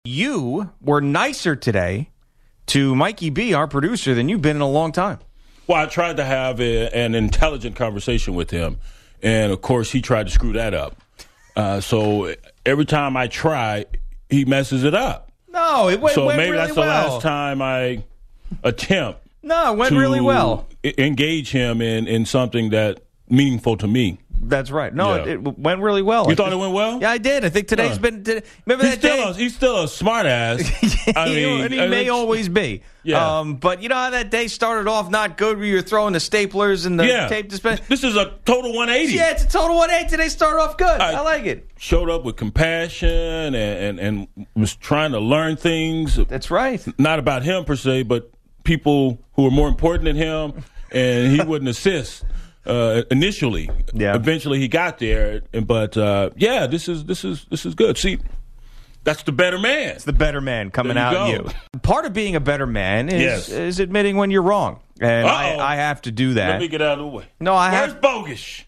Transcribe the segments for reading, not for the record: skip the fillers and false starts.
You were nicer today to Mikey B, our producer, than you've been in a long time. Well, I tried to have an intelligent conversation with him, and, of course, he tried to screw that up. So every time I try, he messes it up. No, it went so went maybe really that's the well. last time I attempt No, it went to really well. engage him in something that meaningful to me. That's right. No, Yeah. it went really well. You thought it went well? Yeah, I did. I think today's been. Remember that day? He's still a smart ass. And he may always be. Yeah. But you know how that day started off not good where you were throwing the staplers and the tape dispenser? This is a total 180. Yeah, it's a total 180. Today started off good. I like it. Showed up with compassion and was trying to learn things. That's right. Not about him per se, but people who are more important than him, and he wouldn't assist. Initially, eventually he got there, but this is good. See, that's the better man. It's the better man coming out of you. Part of being a better man is admitting when you're wrong, and I have to do that. Let me get out of the way. No, Where's Bogus?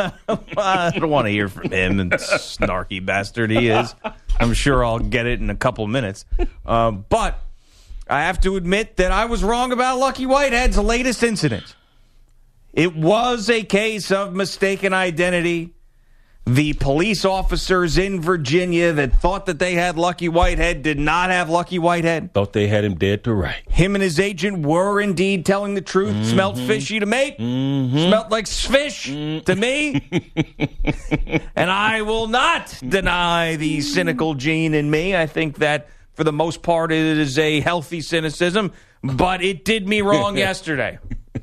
I don't want to hear from him, and snarky bastard he is. I'm sure I'll get it in a couple minutes, but I have to admit that I was wrong about Lucky Whitehead's latest incident. It was a case of mistaken identity. The police officers in Virginia that thought that they had Lucky Whitehead did not have Lucky Whitehead. Thought they had him dead to right. Him and his agent were indeed telling the truth. Mm-hmm. Smelled fishy to me. Mm-hmm. Smelled like fish to me. And I will not deny the cynical gene in me. I think that for the most part it is a healthy cynicism. But it did me wrong yesterday.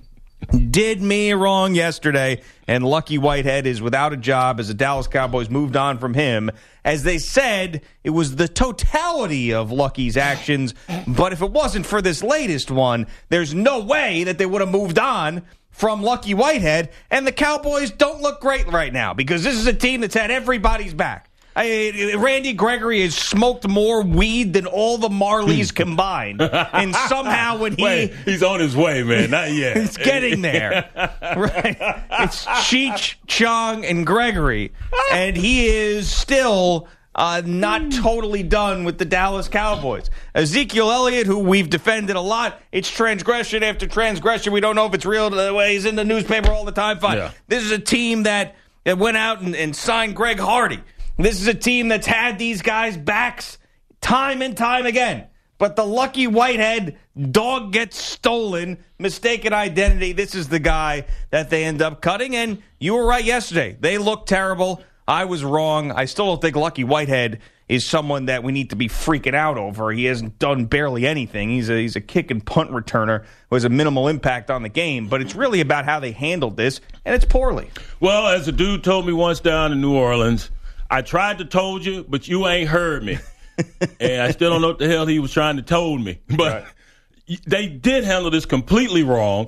Did me wrong yesterday, and Lucky Whitehead is without a job as the Dallas Cowboys moved on from him. As they said, it was the totality of Lucky's actions, but if it wasn't for this latest one, there's no way that they would have moved on from Lucky Whitehead, and the Cowboys don't look great right now because this is a team that's had everybody's back. Randy Gregory has smoked more weed than all the Marleys combined. And somehow when he's on his way, man. Not yet. He's getting there. Right. It's Cheech, Chong, and Gregory. And he is still not totally done with the Dallas Cowboys. Ezekiel Elliott, who we've defended a lot, it's transgression after transgression. We don't know if it's real. The way he's in the newspaper all the time. Fine. Yeah. This is a team that went out and signed Greg Hardy. This is a team that's had these guys' backs time and time again. But the Lucky Whitehead dog gets stolen, mistaken identity. This is the guy that they end up cutting. And you were right yesterday. They look terrible. I was wrong. I still don't think Lucky Whitehead is someone that we need to be freaking out over. He hasn't done barely anything. He's a kick and punt returner who has a minimal impact on the game. But it's really about how they handled this, and it's poorly. Well, as a dude told me once down in New Orleans, I tried to told you, but you ain't heard me. And I still don't know what the hell he was trying to told me. But they did handle this completely wrong.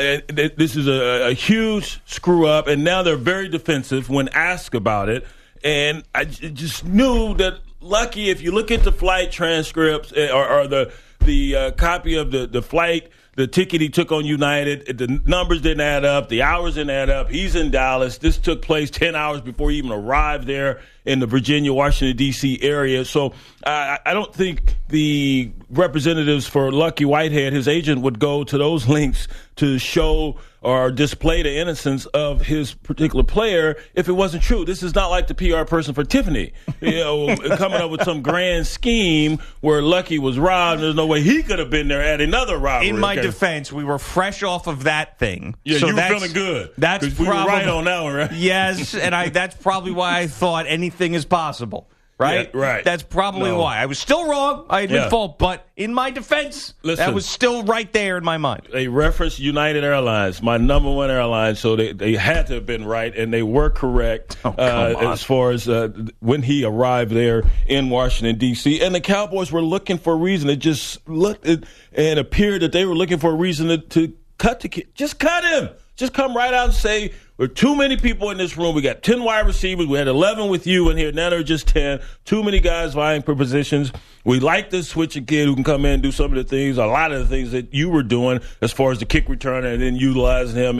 This is a huge screw-up, and now they're very defensive when asked about it. And I just knew that Lucky, if you look at the flight transcripts or the copy of the flight, the ticket he took on United, the numbers didn't add up. The hours didn't add up. He's in Dallas. This took place 10 hours before he even arrived there in the Virginia, Washington, D.C. area. So I don't think the representatives for Lucky Whitehead, his agent, would go to those links to show or display the innocence of his particular player if it wasn't true. This is not like the PR person for Tiffany, coming up with some grand scheme where Lucky was robbed. There's no way he could have been there at another robbery. In my defense, we were fresh off of that thing. Yeah, so you were feeling good. That's we were right on that one, right? Yes, and that's probably why I thought anything is possible. Right? Yeah, right. That's probably why. I was still wrong. I admit fault. But in my defense, that was still right there in my mind. They referenced United Airlines, my number one airline, so they had to have been right, and they were correct as far as when he arrived there in Washington, D.C. And the Cowboys were looking for a reason. It just looked and appeared that they were looking for a reason to cut the kid. Just cut him. Just come right out and say, there are too many people in this room. We got 10 wide receivers. We had 11 with you in here. Now there are just 10. Too many guys vying for positions. We like to switch a kid who can come in and do some of the things, a lot of the things that you were doing as far as the kick returner and then utilizing him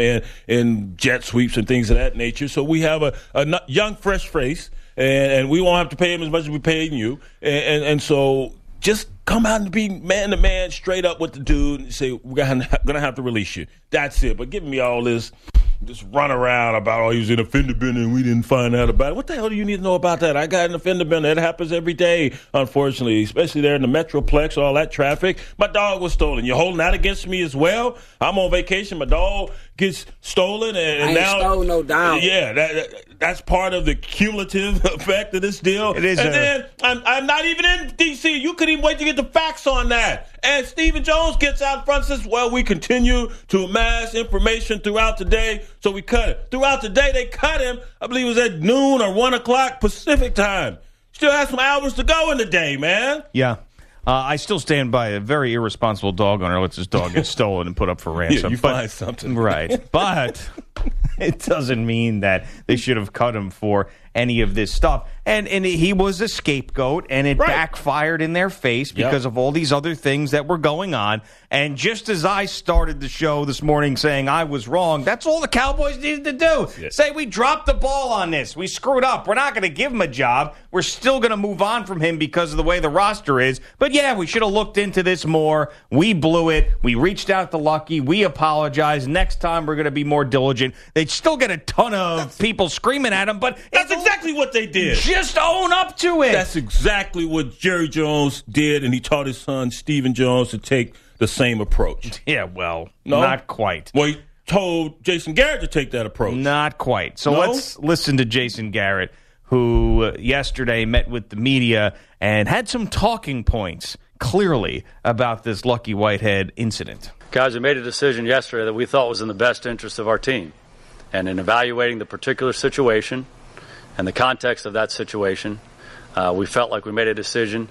in jet sweeps and things of that nature. So we have a young, fresh face, and we won't have to pay him as much as we paid you. And so just come out and be man-to-man, straight up with the dude and say, we're going to have to release you. That's it. But giving me all this run around about, he was in a fender bender and we didn't find out about it. What the hell do you need to know about that? I got in a fender bender. It happens every day, unfortunately, especially there in the Metroplex, all that traffic. My dog was stolen. You're holding that against me as well? I'm on vacation. My dog gets stolen. And now, stole no dog. Yeah, that's part of the cumulative effect of this deal. It is. And then I'm not even in D.C. You couldn't even wait to get the facts on that. And Stephen Jones gets out in front and says, well, we continue to amass information throughout the day, so we cut it. Throughout the day, they cut him. I believe it was at noon or 1 o'clock Pacific time. Still has some hours to go in the day, man. Yeah. I still stand by a very irresponsible dog owner lets his dog get stolen and put up for ransom. Yeah, you find something. Right. But it doesn't mean that they should have cut him for any of this stuff. And he was a scapegoat, and it backfired in their face because of all these other things that were going on. And just as I started the show this morning saying I was wrong, that's all the Cowboys needed to do. Yes. Say we dropped the ball on this. We screwed up. We're not going to give him a job. We're still going to move on from him because of the way the roster is. But, yeah, we should have looked into this more. We blew it. We reached out to Lucky. We apologize. Next time we're going to be more diligent. They'd still get a ton of people screaming at him, but that's exactly what they did. Just own up to it. That's exactly what Jerry Jones did, and he taught his son, Stephen Jones, to take the same approach. Yeah, well, not quite. Well, he told Jason Garrett to take that approach. Not quite. So let's listen to Jason Garrett, who yesterday met with the media and had some talking points, clearly, about this Lucky Whitehead incident. Guys, we made a decision yesterday that we thought was in the best interest of our team. And in evaluating the particular situation and the context of that situation, we felt like we made a decision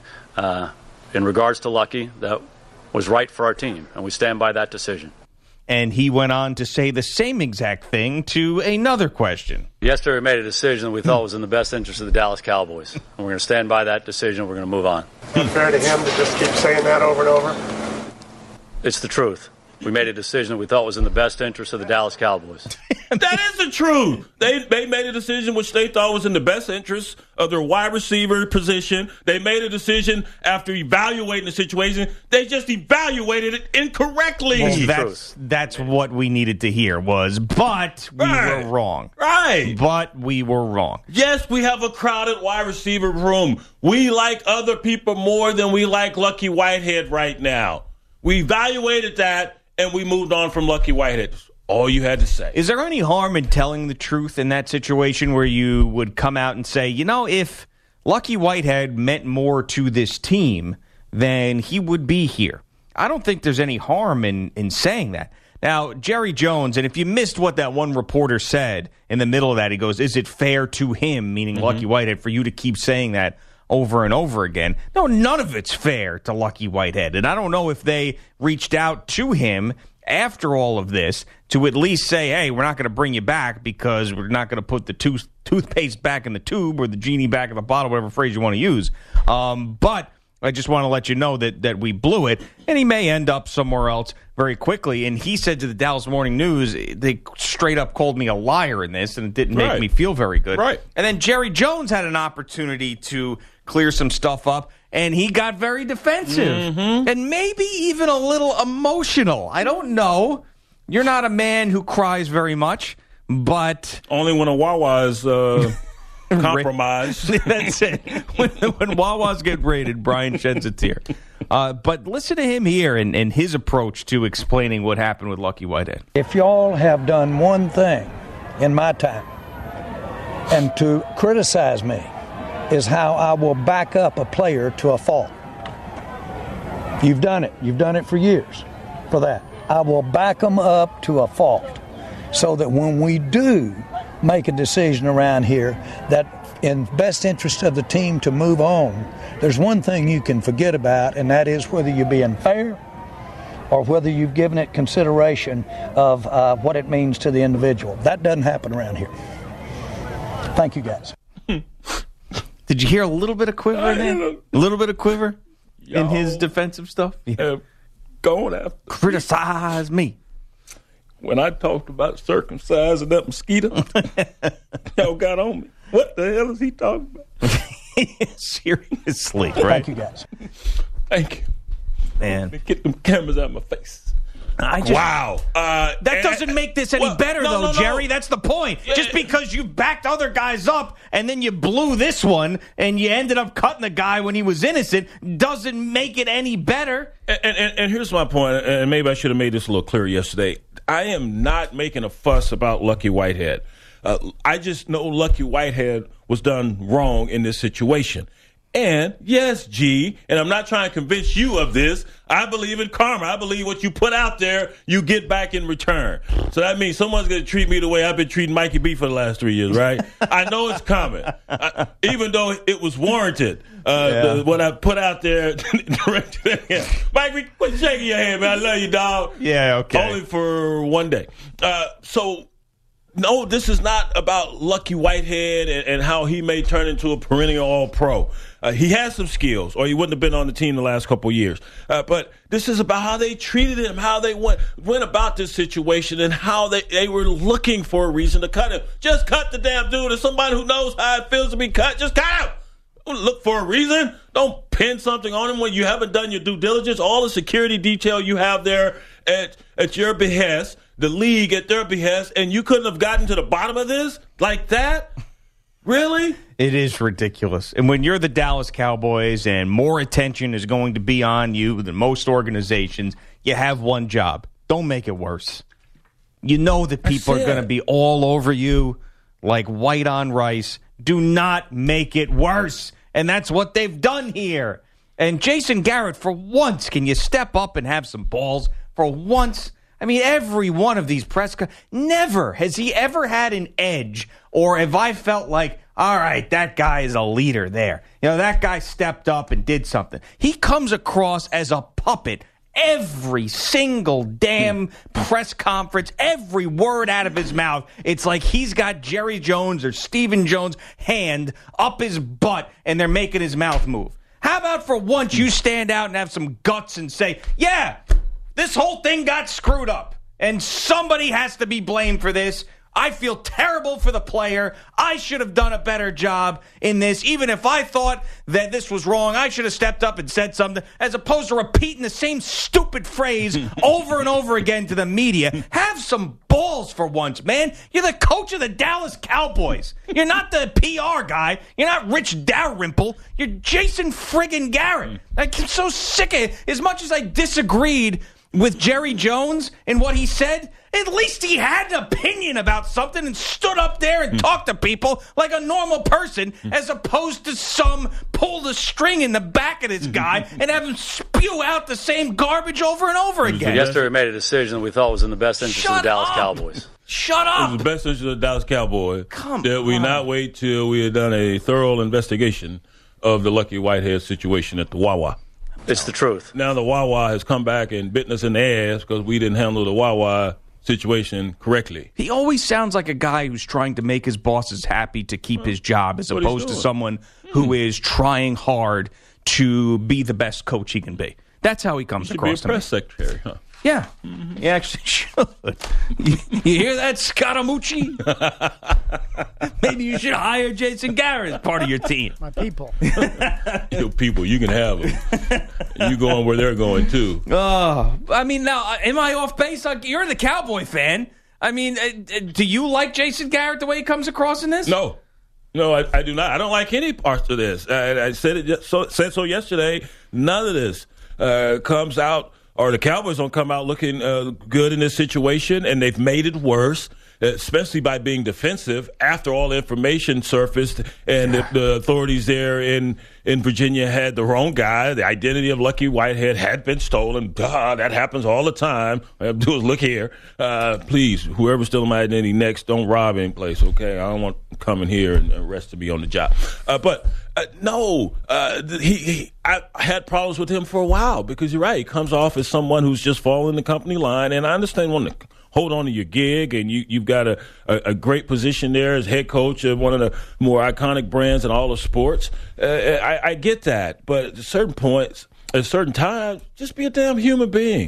in regards to Lucky that was right for our team, and we stand by that decision. And he went on to say the same exact thing to another question. Yesterday we made a decision that we thought was in the best interest of the Dallas Cowboys, and we're going to stand by that decision. We're going to move on. Unfair to him to just keep saying that over and over? It's the truth. We made a decision that we thought was in the best interest of the Dallas Cowboys. That is the truth. They made a decision which they thought was in the best interest of their wide receiver position. They made a decision after evaluating the situation. They just evaluated it incorrectly. Well, that's what we needed to hear was, but we were wrong. Right. But we were wrong. Yes, we have a crowded wide receiver room. We like other people more than we like Lucky Whitehead right now. We evaluated that, and we moved on from Lucky Whitehead. All you had to say. Is there any harm in telling the truth in that situation where you would come out and say, you know, if Lucky Whitehead meant more to this team, then he would be here? I don't think there's any harm in saying that. Now, Jerry Jones, and if you missed what that one reporter said in the middle of that, he goes, is it fair to him, meaning Lucky Whitehead, for you to keep saying that over and over again? No, none of it's fair to Lucky Whitehead. And I don't know if they reached out to him after all of this to at least say, hey, we're not going to bring you back because we're not going to put the toothpaste back in the tube or the genie back in the bottle, whatever phrase you want to use. But I just want to let you know that we blew it, and he may end up somewhere else very quickly. And he said to the Dallas Morning News, they straight up called me a liar in this, and it didn't make me feel very good. Right. And then Jerry Jones had an opportunity to clear some stuff up, and he got very defensive and maybe even a little emotional. I don't know. You're not a man who cries very much, but only when a Wawa is compromised. That's it. When Wawas get raided, Brian sheds a tear. But listen to him here and his approach to explaining what happened with Lucky Whitehead. If y'all have done one thing in my time, and to criticize me, is how I will back up a player to a fault. You've done it. You've done it for years for that. I will back them up to a fault so that when we do make a decision around here that in best interest of the team to move on, there's one thing you can forget about, and that is whether you're being fair or whether you've given it consideration of what it means to the individual. That doesn't happen around here. Thank you, guys. Did you hear a little bit of quiver in there? A little bit of quiver in his defensive stuff? Yeah. Going after criticize me. When I talked about circumcising that mosquito, y'all got on me. What the hell is he talking about? Seriously, right? Thank you, guys. Thank you. Man. Get them cameras out of my face. Wow. That doesn't make this any better, though, Jerry. That's the point. Yeah. Just because you backed other guys up and then you blew this one and you ended up cutting the guy when he was innocent doesn't make it any better. And here's my point, and maybe I should have made this a little clearer yesterday. I am not making a fuss about Lucky Whitehead. I just know Lucky Whitehead was done wrong in this situation. And, yes, G, and I'm not trying to convince you of this, I believe in karma. I believe what you put out there, you get back in return. So that means someone's going to treat me the way I've been treating Mikey B for the last 3 years, right? I know it's coming, even though it was warranted. What I put out there, Mikey, quit shaking your head, man. I love you, dog. Yeah, okay. Only for one day. No, this is not about Lucky Whitehead and how he may turn into a perennial All-Pro. He has some skills, or he wouldn't have been on the team the last couple of years. But this is about how they treated him, how they went about this situation, and how they were looking for a reason to cut him. Just cut the damn dude. As somebody who knows how it feels to be cut, just cut him. Don't look for a reason. Don't pin something on him when you haven't done your due diligence. All the security detail you have there at your behest, the league at their behest, and you couldn't have gotten to the bottom of this like that? Really? It is ridiculous. And when you're the Dallas Cowboys and more attention is going to be on you than most organizations, you have one job. Don't make it worse. You know that people are going to be all over you like white on rice. Do not make it worse. And that's what they've done here. And Jason Garrett, for once, can you step up and have some balls? For once. I mean, every one of these never has he ever had an edge, or have I felt like, all right, that guy is a leader there. You know, that guy stepped up and did something. He comes across as a puppet every single damn press conference, every word out of his mouth. It's like he's got Jerry Jones or Stephen Jones' hand up his butt, and they're making his mouth move. How about for once you stand out and have some guts and say, yeah, this whole thing got screwed up, and somebody has to be blamed for this. I feel terrible for the player. I should have done a better job in this. Even if I thought that this was wrong, I should have stepped up and said something, as opposed to repeating the same stupid phrase over and over again to the media. Have some balls for once, man. You're the coach of the Dallas Cowboys. You're not the PR guy. You're not Rich Dalrymple. You're Jason friggin' Garrett. I'm so sick of it. As much as I disagreed with Jerry Jones and what he said, at least he had an opinion about something and stood up there and talked to people like a normal person, as opposed to some pull the string in the back of this guy and have him spew out the same garbage over and over again. Yesterday we made a decision that we thought was in the best interest of the Dallas Cowboys. Shut up! It was the best interest of the Dallas Cowboys. Come that we on. not wait till we had done a thorough investigation of the Lucky Whitehead situation at the Wawa. It's the truth. Now the Wawa has come back and bitten us in the ass because we didn't handle the Wawa situation correctly. He always sounds like a guy who's trying to make his bosses happy to keep his job, as opposed to someone who is trying hard to be the best coach he can be. That's how he comes across to me. Be a press secretary, huh? Yeah, he actually should. You hear that, Scaramucci? Maybe you should hire Jason Garrett as part of your team. My people. Your people, you can have them. You going where they're going, too. I mean, now, am I off base? You're the Cowboy fan. I mean, do you like Jason Garrett the way he comes across in this? No, I do not. I don't like any parts of this. I said said so yesterday. None of this comes out, or the Cowboys don't come out looking good in this situation, and they've made it worse, especially by being defensive after all the information surfaced and the authorities there in Virginia had the wrong guy. The identity of Lucky Whitehead had been stolen. Duh, that happens all the time. All I have to do is look here. Please, whoever's stealing my identity next, don't rob any place, okay? I don't want to come in here and arrest me on the job. I had problems with him for a while because you're right. He comes off as someone who's just following the company line, and I understand wanting to hold on to your gig, and you've got a great position there as head coach of one of the more iconic brands in all of sports. I get that, but at certain points, at certain times, just be a damn human being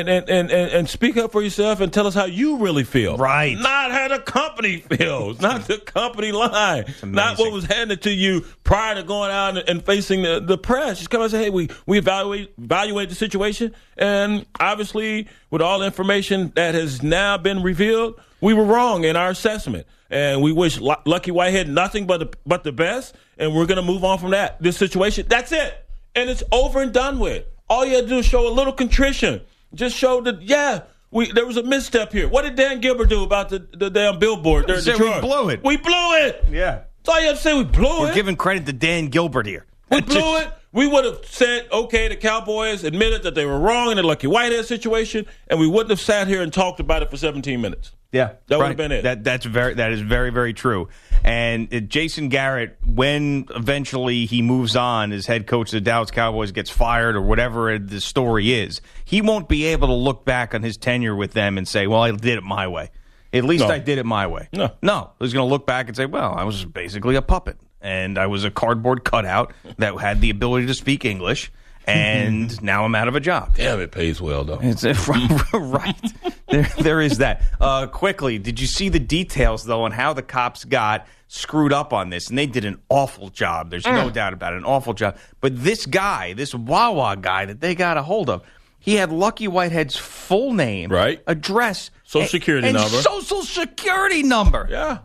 and speak up for yourself and tell us how you really feel. Right. Not how the company feels, not the company line, not what was handed to you prior to going out and facing the press. Just come and say, hey, we evaluate the situation, and obviously with all the information that has now been revealed, we were wrong in our assessment. And we wish Lucky Whitehead nothing but the best, and we're going to move on from this situation. That's it. And it's over and done with. All you have to do is show a little contrition. Just show that, there was a misstep here. What did Dan Gilbert do about the damn billboard there in Detroit? We blew it. We blew it. Yeah. That's all you have to say. We blew it. We're giving credit to Dan Gilbert here. We blew it. We would have said, okay, the Cowboys admitted that they were wrong in the Lucky Whitehead situation, and we wouldn't have sat here and talked about it for 17 minutes. Yeah, that would have been it. That is very, very true. And Jason Garrett, when eventually he moves on as head coach of the Dallas Cowboys, gets fired or whatever the story is, he won't be able to look back on his tenure with them and say, well, I did it my way. At least I did it my way. No. He's going to look back and say, well, I was basically a puppet. And I was a cardboard cutout that had the ability to speak English, and now I'm out of a job. Damn, it pays well, though. It's, right. There is that. Quickly, did you see the details, though, on how the cops got screwed up on this? And they did an awful job. There's no doubt about it, an awful job. But this guy, this Wawa guy that they got a hold of, he had Lucky Whitehead's full name, right, address, Social Security number. Social Security number. Yeah.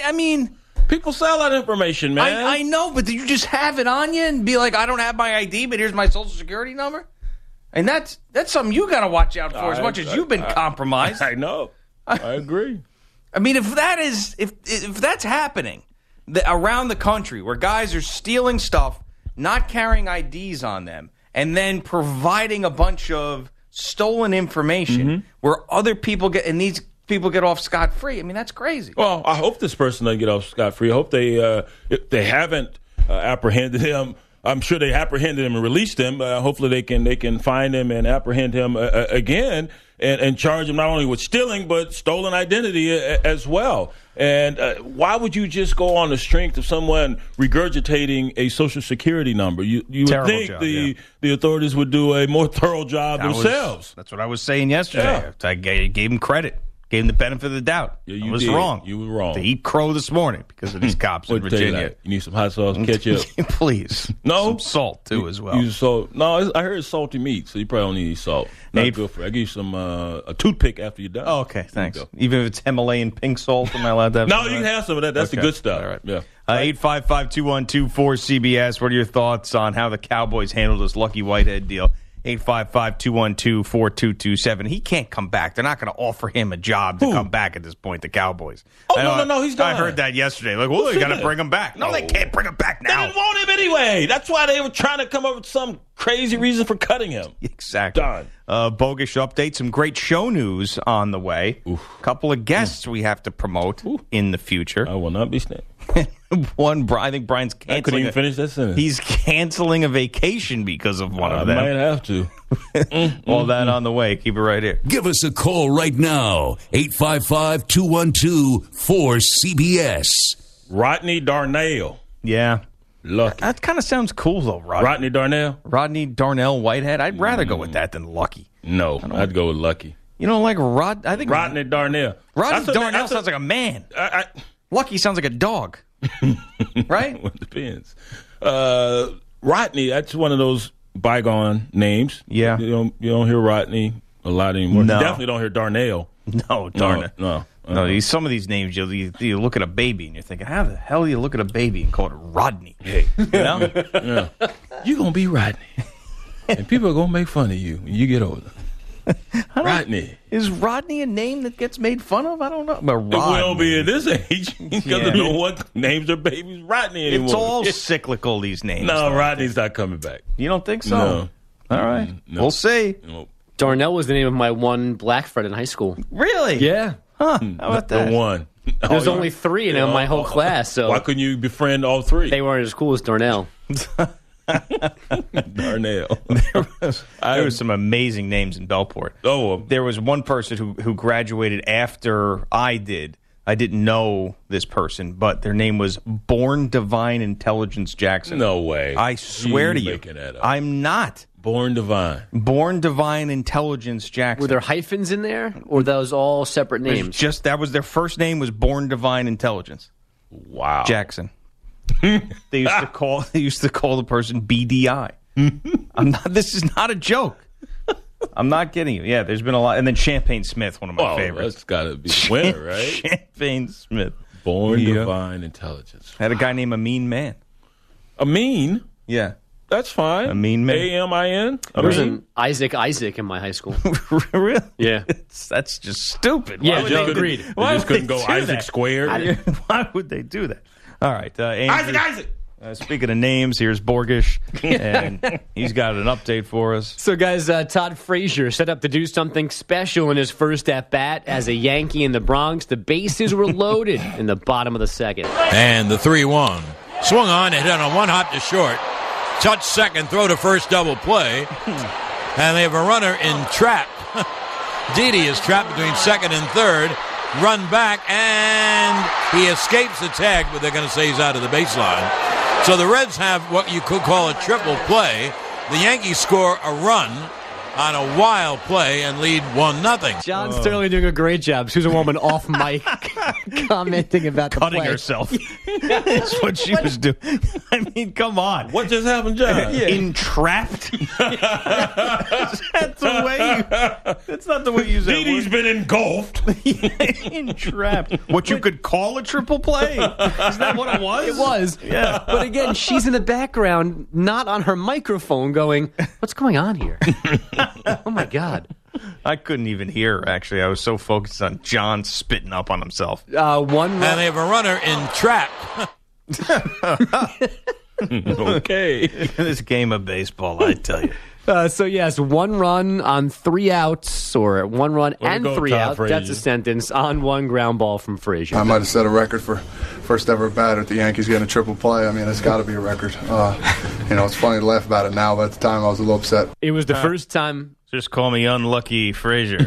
People sell that information, man. I know, but did you just have it on you and be like, I don't have my ID, but here's my Social Security number? And that's something you got to watch out for as much as you've been compromised. I know. I agree. If that's happening around the country where guys are stealing stuff, not carrying IDs on them, and then providing a bunch of stolen information where other people get, and these people get off scot-free. That's crazy. Well, I hope this person doesn't get off scot-free. I hope if they haven't apprehended him. I'm sure they apprehended him and released him. Hopefully they can find him and apprehend him again and charge him not only with stealing but stolen identity as well. And why would you just go on the strength of someone regurgitating a Social Security number? You would think the authorities would do a more thorough job themselves. That's what I was saying yesterday. Yeah. I gave him credit. Gave him the benefit of the doubt. Yeah, I was wrong. You were wrong. To eat crow this morning because of these cops in Virginia. You need some hot sauce, ketchup. Please. No? Some salt, too, as well. Use salt. No, I heard it's salty meat, so you probably don't need salt. Not good for it. I'll give you some a toothpick after you're done. Oh, okay, thanks. Even if it's Himalayan pink salt, am I allowed to have No, you can have some of that. That's the good stuff. All right. Yeah. 855-212-4CBS. What are your thoughts on how the Cowboys handled this Lucky Whitehead deal? 855-212-4227. He can't come back. They're not going to offer him a job to come back at this point, the Cowboys. Oh, no, he's done. I heard that yesterday. They got to bring him back. No, they can't bring him back now. They didn't want him anyway. That's why they were trying to come up with some crazy reason for cutting him. Exactly. Done. Bogus update. Some great show news on the way. A couple of guests we have to promote in the future. I will not be staying. I think Brian's canceling. I couldn't even finish that sentence. He's canceling a vacation because of one of them. I might have to. All that on the way. Keep it right here. Give us a call right now. 855-212-4CBS. Rodney Darnell. Yeah. Lucky. That kind of sounds cool, though, Rodney Darnell? Rodney Darnell Whitehead. I'd rather go with that than Lucky. No, I'd go with Lucky. You don't like I think Rodney Darnell. Rodney Darnell sounds like a man. Lucky sounds like a dog. Right? Well, it depends. Rodney, that's one of those bygone names. Yeah. You don't hear Rodney a lot anymore. No. You definitely don't hear Darnell. No, Darnell. No. Some of these names, you look at a baby and you're thinking, how the hell do you look at a baby and call it Rodney? Hey. You know? Yeah. You're going to be Rodney. And people are going to make fun of you when you get older. Rodney. Is Rodney a name that gets made fun of? I don't know. But it will be at this age because they don't want names their babies Rodney anymore. It's all cyclical, these names. No, Rodney's not coming back. You don't think so? No. All right. No. We'll see. No. Darnell was the name of my one black friend in high school. Really? Yeah. Huh. How about that? The one. There's only three in my whole class. So why couldn't you befriend all three? They weren't as cool as Darnell. Darnell. There was some amazing names in Belport. There was one person who graduated after I did. I didn't know this person, but their name was Born Divine Intelligence Jackson. No way. I swear to you. Making that up. I'm not. Born Divine. Born Divine Intelligence Jackson. Were there hyphens in there, or those all separate It was names? just that was their first name was Born Divine Intelligence Wow. Jackson. They used to call the person BDI. This is not a joke. I'm not kidding you. Yeah, there's been a lot, and then Champagne Smith, one of my favorites. That's got to be the winner, right? Champagne Smith. Born Yeah. Divine Intelligence. Had a guy named Amin Man. Amin? Yeah. That's fine. Amin Man. A-M-I-N? There was Amin? an Isaac in my high school. Really? Yeah. That's just stupid. Yeah, would they do- agreed. Why You just would couldn't they go do Isaac that? squared? Why would they do that? All right. Andrew, Isaac! speaking of names, here's Borgish, and he's got an update for us. So, guys, Todd Frazier set up to do something special in his first at-bat as a Yankee in the Bronx. The bases were loaded in the bottom of the second. And the 3-1. Swung on, it hit on one hop to short. Touch second, throw to first, double play. And they have a runner in trap. Didi is trapped between second and third. Run back, and he escapes the tag, but they're going to say he's out of the baseline. So the Reds have what you could call a triple play. The Yankees score a run on a wild play and lead 1-0. John Sterling doing a great job. Susan Woman off mic commenting about the Cutting play. herself. That's what she was doing. I mean, come on. What just happened, John? Entrapped? That's the way that's not the way you say Didi's been engulfed. entrapped. What you could call a triple play. Is that what it was? It was. Yeah. But again, she's in the background, not on her microphone, going, what's going on here? Oh, my God. I couldn't even hear her, actually. I was so focused on John spitting up on himself. One And they have a runner in trap. Okay. This game of baseball, I tell you. So, yes, 1 run on 3 outs, or 1 run Way to and go, 3 Todd outs. Frazier. That's a sentence on 1 ground ball from Frazier. I might have set a record for first ever bat at the Yankees getting a triple play. I mean, it's got to be a record. It's funny to laugh about it now, but at the time I was a little upset. It was the first time. Just call me Unlucky Frazier.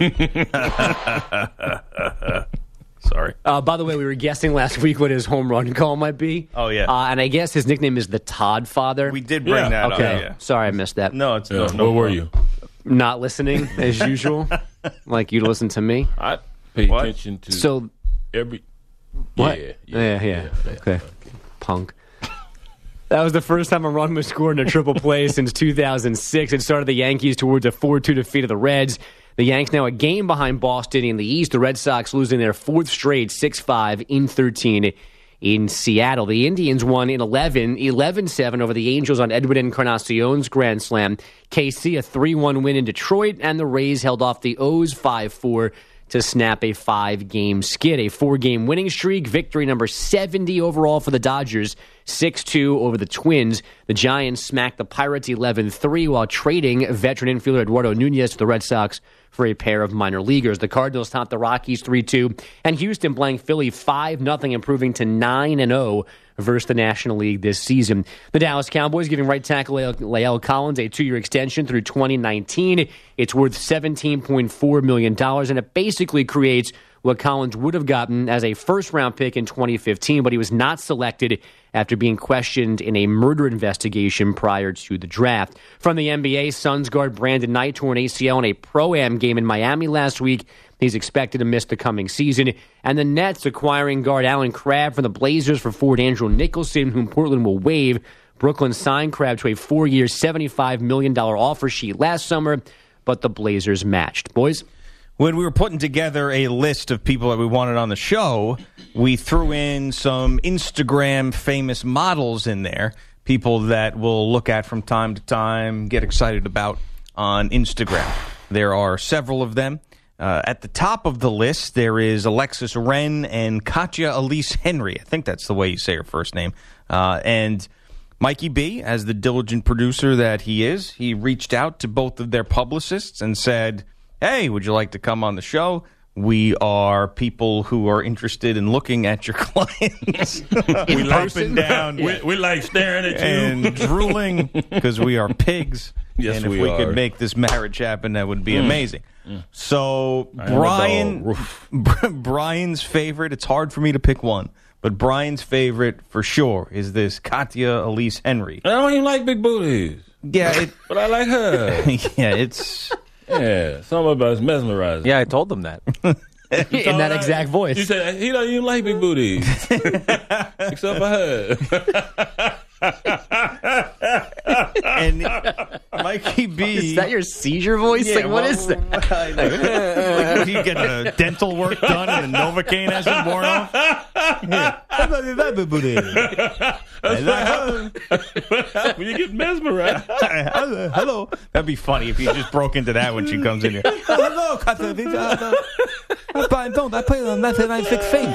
Sorry. By the way, we were guessing last week what his home run call might be. Oh, yeah. And I guess his nickname is the Todd Father. We did bring that up. Okay. Yeah. Sorry, I missed that. No, it's Yeah, no where were problem. you? Not listening, as usual. Like you to listen to me. I pay What? attention to So, every... what? Yeah. Okay. Punk. That was the first time a run was scored in a triple play since 2006. It started the Yankees towards a 4-2 defeat of the Reds. The Yanks now a game behind Boston in the East. The Red Sox losing their 4th straight, 6-5 in 13 in Seattle. The Indians won in 11-7 over the Angels on Edwin Encarnacion's Grand Slam. KC a 3-1 win in Detroit, and the Rays held off the O's 5-4 to snap a 5-game skid. A 4-game winning streak, victory number 70 overall for the Dodgers, 6-2 over the Twins. The Giants smacked the Pirates 11-3 while trading veteran infielder Eduardo Nunez to the Red Sox for a pair of minor leaguers. The Cardinals topped the Rockies 3-2, and Houston playing Philly 5-0, improving to 9-0 versus the National League this season. The Dallas Cowboys giving right tackle Lael Collins a 2-year extension through 2019. It's worth $17.4 million, and it basically creates what Collins would have gotten as a first-round pick in 2015, but he was not selected after being questioned in a murder investigation prior to the draft. From the NBA, Suns guard Brandon Knight tore an ACL in a Pro-Am game in Miami last week. He's expected to miss the coming season. And the Nets acquiring guard Alan Crabb from the Blazers for forward Andrew Nicholson, whom Portland will waive. Brooklyn signed Crabb to a 4-year, $75 million offer sheet last summer, but the Blazers matched. Boys? When we were putting together a list of people that we wanted on the show, we threw in some Instagram famous models in there, people that we'll look at from time to time, get excited about on Instagram. There are several of them. At the top of the list, there is Alexis Wren and Katja Elise Henry. I think that's the way you say her first name. And Mikey B, as the diligent producer that he is, he reached out to both of their publicists and said, hey, would you like to come on the show? We are people who are interested in looking at your clients. We up and down. We like staring at you. And drooling because we are pigs. Yes, and if we we are. could make this marriage happen, that would be amazing. So I am a Brian's favorite, it's hard for me to pick one, but Brian's favorite for sure is this Katja Elise Henry. I don't even like big booties. Yeah, but I like her. yeah, it's something about it's mesmerizing. Yeah, I told them that. In that exact voice. You said he don't even like big booties, except for her. and Mikey B. Is that your seizure voice? Yeah, what is that? Like, you get dental work done and the Novocaine hasn't worn off? When you get mesmerized. Hello. That'd be funny if you just broke into that when she comes in here. Hello, I play on 1996 things.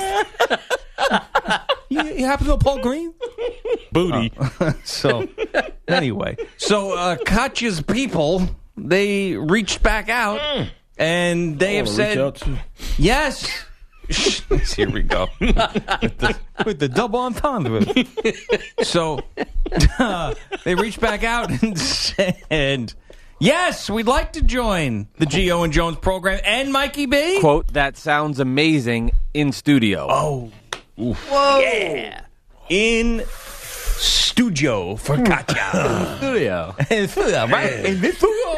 You happen to know Paul Green? Booty. So, anyway. So, Katya's people, they reached back out, and they have said, yes. Here we go. With the double entendre. So, they reached back out and said, yes, we'd like to join the Gio and Jones program. And Mikey B? Quote, that sounds amazing in studio. Oh. Oof. Whoa. Yeah. In studio for Katya. Studio. Right? In this studio.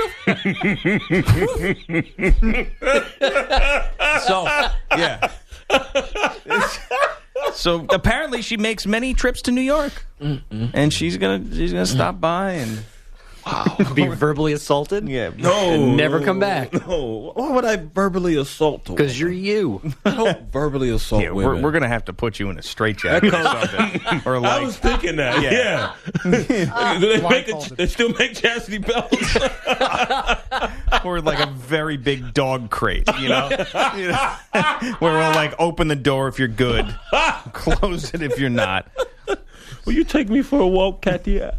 So, yeah. So apparently she makes many trips to New York. And she's gonna stop by and be verbally assaulted? Yeah. No. And never come back. No. Why would I verbally assault her? Because you're you. I don't verbally assault women. We're going to have to put you in a straitjacket or something. Or like, I was thinking that. Yeah. Do they still make chastity belts? Or like a very big dog crate, you know? Where we'll like open the door if you're good, close it if you're not. Will you take me for a walk, Katya?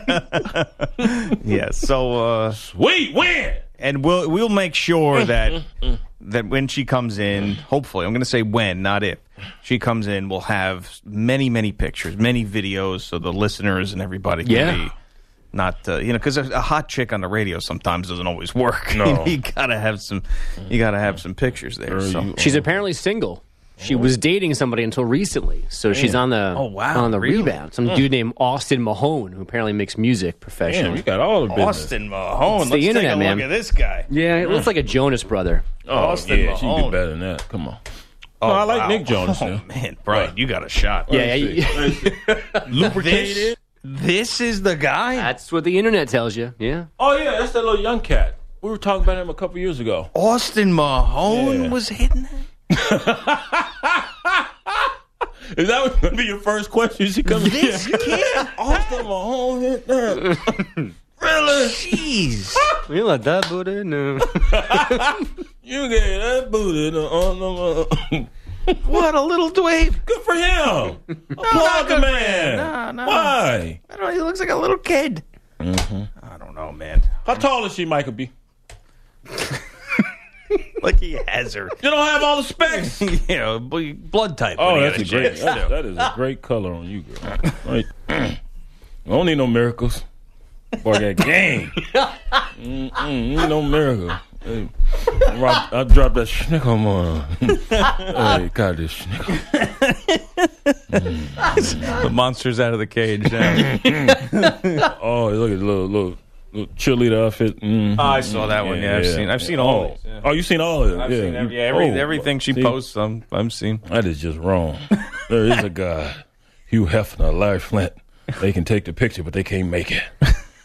Yeah, so sweet win. And we'll make sure that when she comes in, hopefully, I'm going to say when, not if, she comes in, we'll have many pictures, many videos, so the listeners and everybody can be not, because a hot chick on the radio sometimes doesn't always work. No. You gotta have some pictures there. So. She's apparently single. She was dating somebody until recently, so she's on the rebound. Some dude named Austin Mahone, who apparently makes music professionally. Damn, you got all the business. Austin Mahone. It's Let's the internet, take a man. look at this guy. Yeah, it looks like a Jonas brother. Oh, Austin yeah, she can Mahone. do better than that. Come on. Oh, No, I like wow. Nick Jonas. Oh, man, Brian, you got a shot. Yeah, Lubricated. This is the guy? That's what the internet tells you. Yeah. Oh, yeah, that's that little young cat. We were talking about him a couple years ago. Austin Mahone Yeah. was hitting that? Is that going to be your first question? She comes This kid? Austin Mahone hit that. Really? Jeez. You like that, Buddha? No. You get that booty on the... What a little dweeb. Good for him. Applaud the man. No. Why? I don't know. He looks like a little kid. Mm-hmm. I don't know, man. How tall is she, Michael B? Like he has her. You don't have all the specs. Yeah, blood type. Oh, when he that's a got great. chance to. That is a great color on you, girl. Right. I don't need no miracles. Boy, that game. Need no miracle. Hey, I dropped that schnickel on. Hey, got this schnickel. The monster's out of the cage now. Oh, look at the little cheerleader outfit. Mm-hmm. I saw that one. Yeah, I've seen all. These, yeah. Oh, you've seen all of it. I've Yeah, seen everything she posts. I've seen. That is just wrong. There is a guy, Hugh Hefner, Larry Flint. They can take the picture, but they can't make it.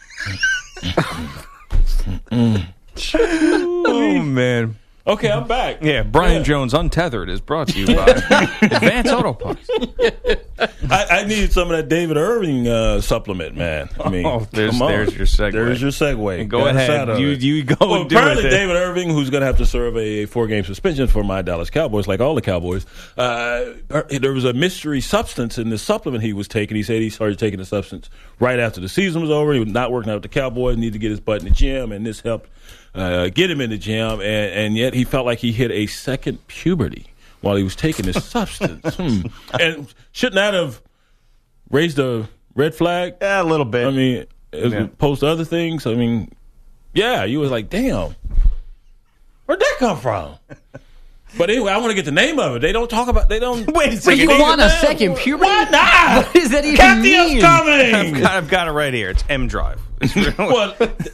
Oh man. Okay, I'm back. Yeah, Brian Jones Untethered is brought to you by Advance Auto Parts. I need some of that David Irving supplement, man. I mean, there's your segue. There's your segue. Go ahead. You go well, and do apparently it. David Irving, who's going to have to serve a 4-game suspension for my Dallas Cowboys, like all the Cowboys, there was a mystery substance in the supplement he was taking. He said he started taking the substance right after the season was over. He was not working out with the Cowboys, needed to get his butt in the gym, and this helped get him in the gym, and yet he felt like he hit a second puberty while he was taking this substance. And shouldn't that have raised a red flag? Yeah, a little bit. I mean, as opposed to other things. I mean, yeah, you was like, damn, where'd that come from? But anyway, I want to get the name of it. They don't talk about. They don't. Wait a But second. you want a second puberty? Why not? What does that even Kathy mean? is coming. I've got it right here. It's M Drive. It's really- Well,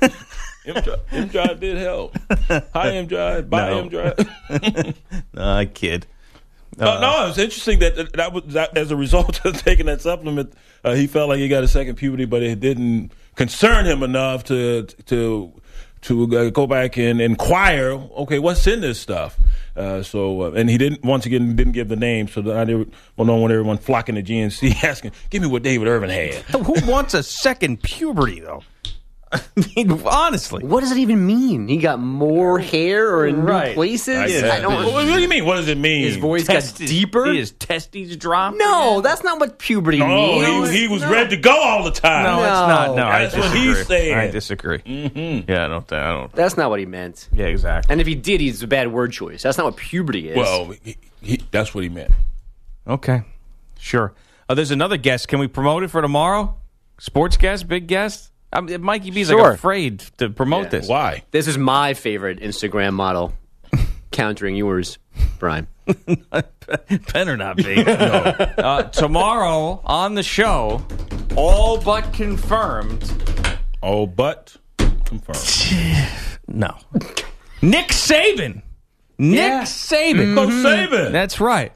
M Drive did help. Hi, M Drive. Bye, No. M Drive. I kid. No, it's interesting that as a result of taking that supplement, he felt like he got a second puberty, but it didn't concern him enough to go back and inquire. Okay, what's in this stuff? And he didn't give the name, so that I don't want everyone flocking to GNC asking, "Give me what David Irvin had." Who wants a second puberty, though? I mean, honestly. What does it even mean? He got more hair or in Right. new places? I don't. What do you mean? What does it mean? His voice got deeper? His testes dropped? No, that's not what puberty No, means. he was ready to go all the time. No, it's not. No, That's I what disagree. he's saying. I disagree. Mm-hmm. Yeah, I don't. That's not what he meant. Yeah, exactly. And if he did, he's a bad word choice. That's not what puberty is. Well, that's what he meant. Okay, sure. There's another guest. Can we promote it for tomorrow? Sports guest, big guest. Mikey B's Sure. like afraid to promote this. Why? This is my favorite Instagram model, countering yours, Brian. Better not be. No. Tomorrow on the show, all but confirmed. All but confirmed. No. Nick Saban. Nick Saban. Coach Saban. That's right.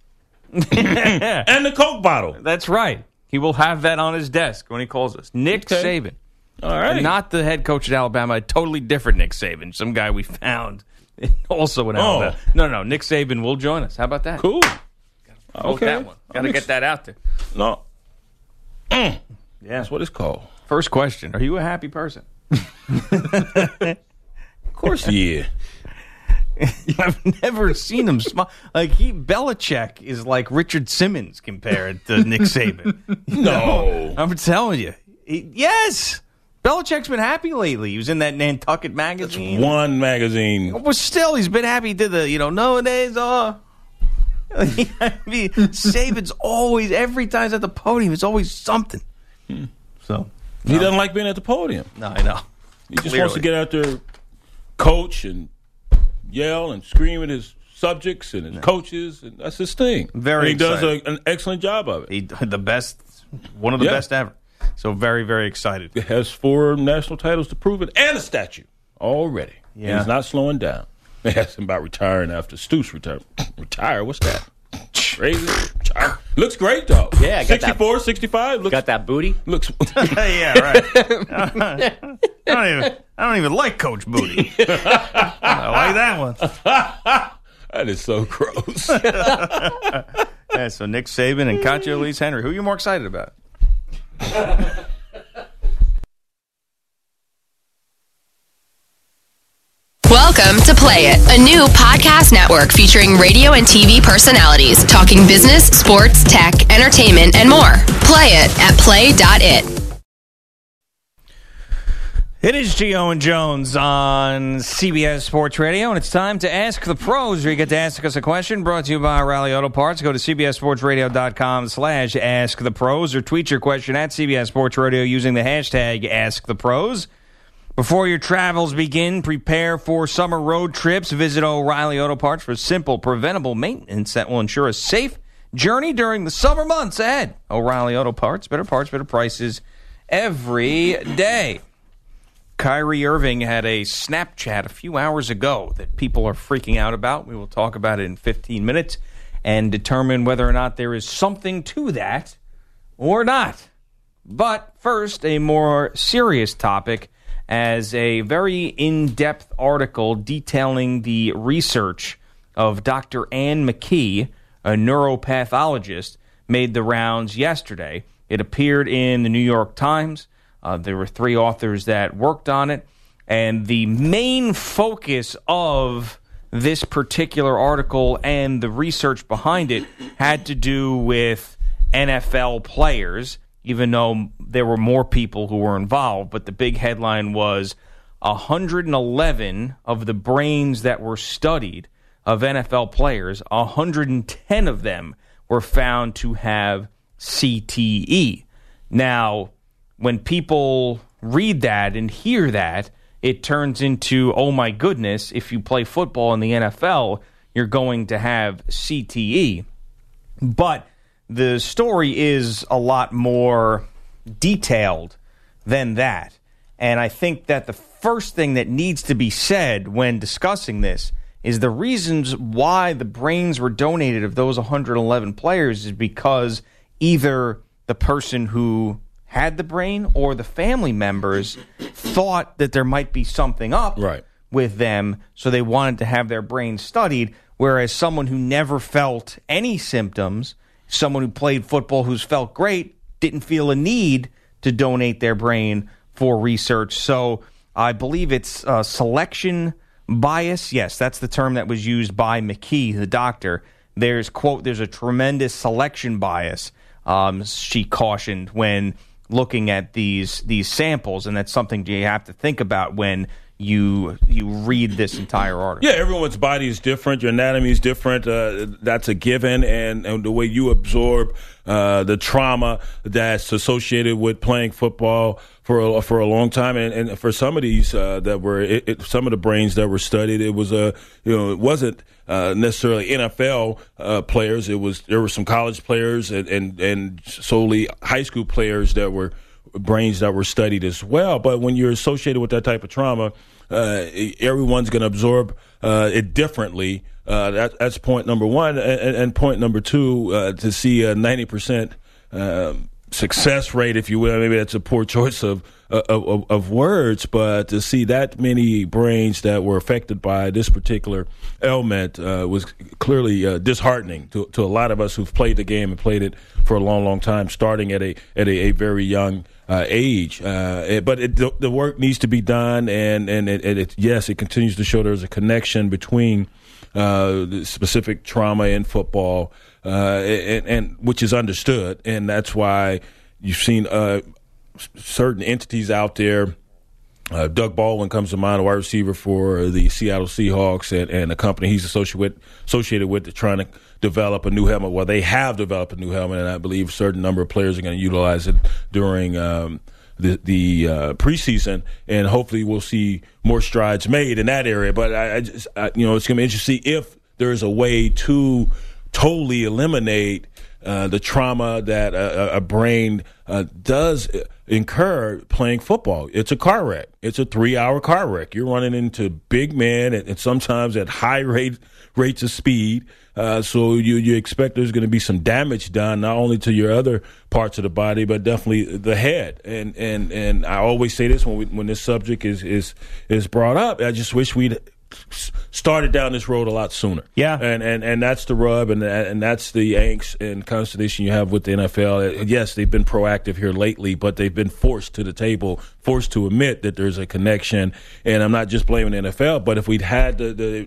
And the Coke bottle. That's right. He will have that on his desk when he calls us. Nick Okay. Saban. All right. And not the head coach at Alabama, a totally different Nick Saban, some guy we found also in Alabama. No, Nick Saban will join us. How about that? Cool. Okay. That one. Got to get that out there. No. Yeah. That's what it's called. First question. Are you a happy person? Of course, yeah. I've never seen him smile. Like, Belichick is like Richard Simmons compared to Nick Saban. No. I'm telling you. Yes. Belichick's been happy lately. He was in that Nantucket magazine. One magazine. But still, he's been happy. He did the, nowadays, I mean, Saban's always, every time he's at the podium, it's always something. So He doesn't like being at the podium. No, I know. He just wants to get out there, coach, and yell and scream at his subjects and his coaches, and that's his thing. Very and he excited. does an excellent job of it. He the best, one of the best ever. So very, very excited. He has 4 national titles to prove it and a statue already. Yeah. And he's not slowing down. They asked him about retiring after Stoops retired. Retire? What's that? Crazy. Retire. Looks great, though. Yeah, I got 64, 65. Looks, Got that booty? looks. Yeah, right. I don't even like Coach Booty. I like that one. That is so gross. Yeah, so Nick Saban and Katja Elise Henry. Who are you more excited about? Welcome to Play It, a new podcast network featuring radio and TV personalities talking business, sports, tech, entertainment, and more. Play it at play.it. It is Gio and Jones on CBS Sports Radio, and it's time to Ask the Pros, where you get to ask us a question, brought to you by O'Reilly Auto Parts. Go to cbssportsradio.com/askthepros or tweet your question at CBS Sports Radio using the hashtag AskThePros. Before your travels begin, prepare for summer road trips. Visit O'Reilly Auto Parts for simple, preventable maintenance that will ensure a safe journey during the summer months ahead. O'Reilly Auto Parts, better prices every day. Kyrie Irving had a Snapchat a few hours ago that people are freaking out about. We will talk about it in 15 minutes and determine whether or not there is something to that or not. But first, a more serious topic, as a very in-depth article detailing the research of Dr. Anne McKee, a neuropathologist, made the rounds yesterday. It appeared in the New York Times. There were 3 authors that worked on it, and the main focus of this particular article and the research behind it had to do with NFL players, even though there were more people who were involved. But the big headline was 111 of the brains that were studied of NFL players, 110 of them were found to have CTE. Now, when people read that and hear that, it turns into, oh my goodness, if you play football in the NFL, you're going to have CTE. But the story is a lot more detailed than that. And I think that the first thing that needs to be said when discussing this is the reasons why the brains were donated of those 111 players is because either the person who had the brain or the family members thought that there might be something up with them, so they wanted to have their brain studied, whereas someone who never felt any symptoms, someone who played football who's felt great, didn't feel a need to donate their brain for research. So I believe it's selection bias. Yes, that's the term that was used by McKee, the doctor. There's, quote, there's a tremendous selection bias, she cautioned, when looking at these samples, and that's something you have to think about when you read this entire article. Yeah, everyone's body is different. Your anatomy is different. That's a given. And the way you absorb the trauma that's associated with playing football for a long time, and for some of these that were some of the brains that were studied, it was it wasn't necessarily NFL players. There were some college players and solely high school players that were brains that were studied as well. But when you're associated with that type of trauma, everyone's going to absorb it differently. That's point number one. And point number two, to see a 90% success rate, if you will, maybe that's a poor choice of words, but to see that many brains that were affected by this particular ailment was clearly disheartening to a lot of us who've played the game and played it for a long, long time, starting at a very young age. But the work needs to be done, and it continues to show there's a connection between the specific trauma in football, and which is understood, and that's why you've seen certain entities out there. Doug Baldwin comes to mind, a wide receiver for the Seattle Seahawks, and a company he's associated with trying to develop a new helmet. Well, they have developed a new helmet, and I believe a certain number of players are going to utilize it during the preseason, and hopefully we'll see more strides made in that area. But it's going to be interesting if there's a way to totally eliminate the trauma that a brain does incur playing football. It's a car wreck. It's a 3-hour car wreck. You're running into big men and sometimes at high rates of speed. So you expect there's going to be some damage done not only to your other parts of the body, but definitely the head. And I always say this when this subject is brought up. I just wish we'd started down this road a lot sooner. Yeah. And that's the rub, and that's the angst and consternation you have with the NFL. Yes, they've been proactive here lately, but they've been forced to the table, forced to admit that there's a connection. And I'm not just blaming the NFL, but if we'd had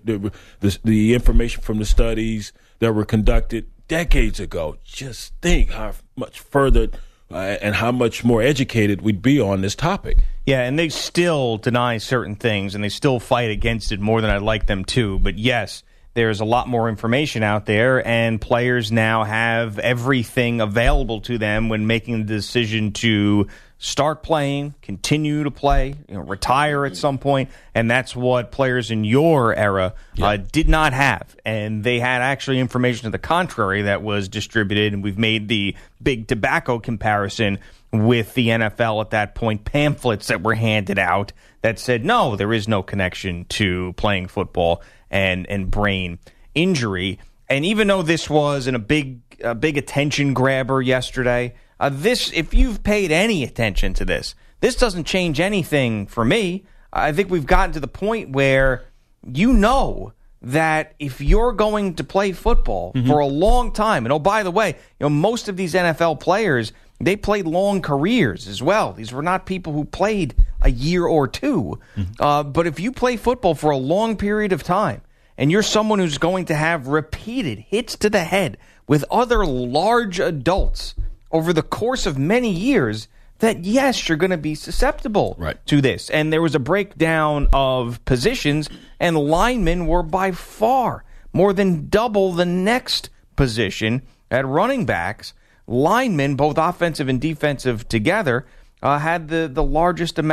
the information from the studies that were conducted decades ago, just think how much further and how much more educated we'd be on this topic. Yeah, and they still deny certain things, and they still fight against it more than I'd like them to. But yes, there's a lot more information out there, and players now have everything available to them when making the decision to start playing, continue to play, retire at some point, and that's what players in your era did not have. And they had actually information to the contrary that was distributed, and we've made the big tobacco comparison with the NFL at that point, pamphlets that were handed out that said, no, there is no connection to playing football and brain injury. And even though this was a big attention grabber yesterday, if you've paid any attention to this doesn't change anything for me. I think we've gotten to the point where you know that if you're going to play football for a long time, and oh, by the way, most of these NFL players, they played long careers as well. These were not people who played a year or two. But if you play football for a long period of time, and you're someone who's going to have repeated hits to the head with other large adults over the course of many years, that yes, you're going to be susceptible to this. And there was a breakdown of positions, and linemen were by far more than double the next position at running backs. Linemen, both offensive and defensive together, had the largest amount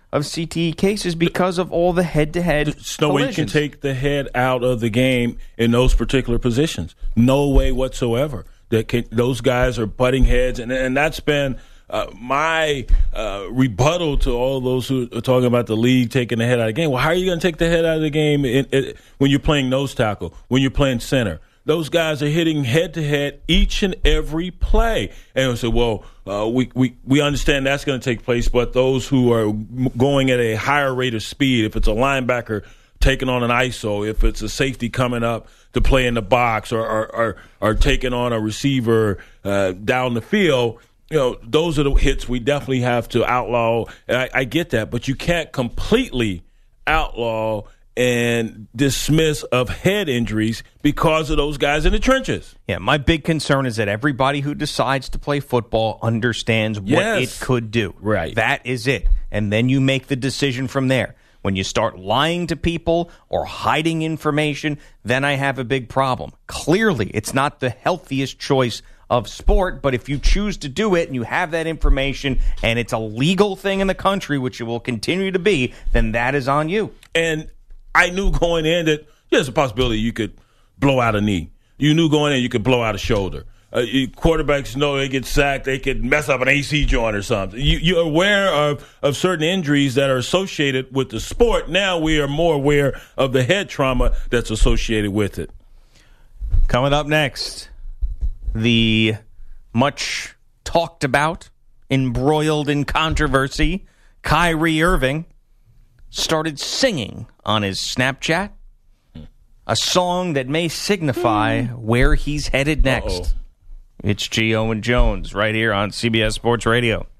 of CTE cases because of all the head-to-head There's no way you can collisions. take the head out of the game in those particular positions. No way whatsoever. Those guys are butting heads, and that's been my rebuttal to all those who are talking about the league taking the head out of the game. Well, how are you going to take the head out of the game when you're playing nose tackle, when you're playing center? Those guys are hitting head-to-head each and every play. And we say, well, we understand that's going to take place, but those who are going at a higher rate of speed, if it's a linebacker taking on an ISO, if it's a safety coming up to play in the box or taking on a receiver down the field, those are the hits we definitely have to outlaw. And I get that, but you can't completely outlaw and dismiss of head injuries because of those guys in the trenches. Yeah, my big concern is that everybody who decides to play football understands what it could do. Right. That is it. And then you make the decision from there. When you start lying to people or hiding information, then I have a big problem. Clearly, it's not the healthiest choice of sport, but if you choose to do it and you have that information and it's a legal thing in the country, which it will continue to be, then that is on you. And I knew going in that there's a possibility you could blow out a knee. You knew going in you could blow out a shoulder. Quarterbacks know they get sacked, they could mess up an AC joint or something. You're aware of certain injuries that are associated with the sport. Now we are more aware of the head trauma that's associated with it. Coming up next, the much talked about, embroiled in controversy, Kyrie Irving started singing on his Snapchat a song that may signify where he's headed next. It's Gio and Jones right here on CBS Sports Radio.